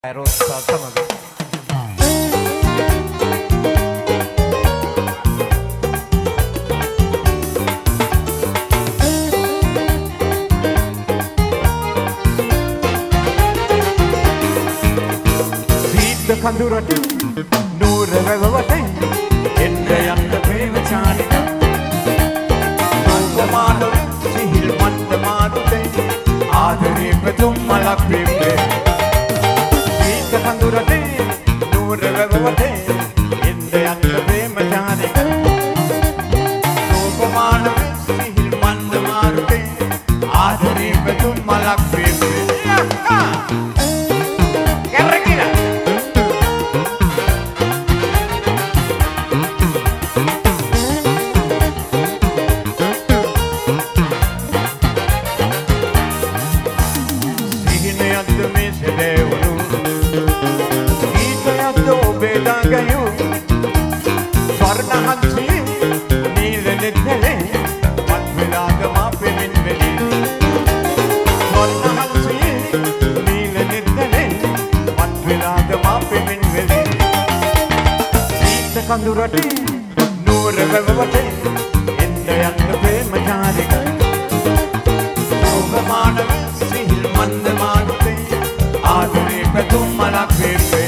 Rossa සමග සීත කඳුරට නූර වැවවතේ එන්න යන්න ප්‍රේම චාරිකා සෝමාන සිහිල් මන්ද මාරුතේ ආදරේ ප්‍රතුම් මලක් පිපේ කඳුරට නූර වැවවතේ එන්න යන්න ප්‍රේම චාරිකා සෝමාන සිහිල් මන්ද මාරුතේ ආදරේ ප්‍රතුම් මලක් පිපේ කඳුරට නූර වැවවතේ එන්න යන්න ප්‍රේම චාරිකා සෝමාන සිහිල් මන්ද මාරුතේ ආදරේ ප්‍රතුම් මලක් පිපේ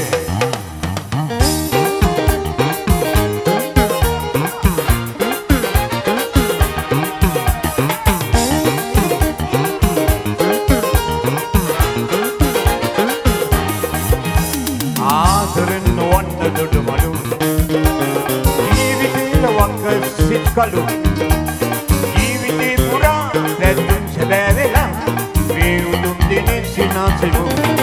කලු ජීවිතේ පුරා දැදුම් සැබෑවෙලා මේ උතුම් දිනේ සිනාසෙමු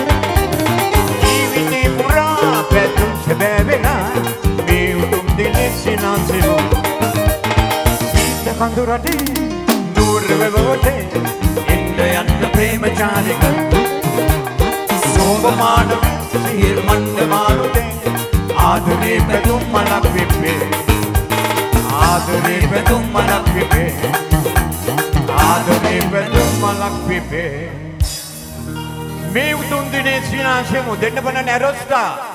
ජීවිතේ පුරා දැදුම් සැබෑවෙලා මේ උතුම් දිනේ සිනාසෙමු සීත කඳුරට නූර වැවවතේ එන්න යන්න ප්‍රේම චාරිකා සෝමාන සිහිල් මන්ද මාරුතේ ආදරේ ප්‍රතුම් මලක් පිපේ ආදරේ ප්‍රතුම් මලක් පිපේ ආදරේ ප්‍රතුම් මලක් පිපේ මේ උතුම් දිනේ සිනාසෙමු දෙන්න බන නැරොස්සා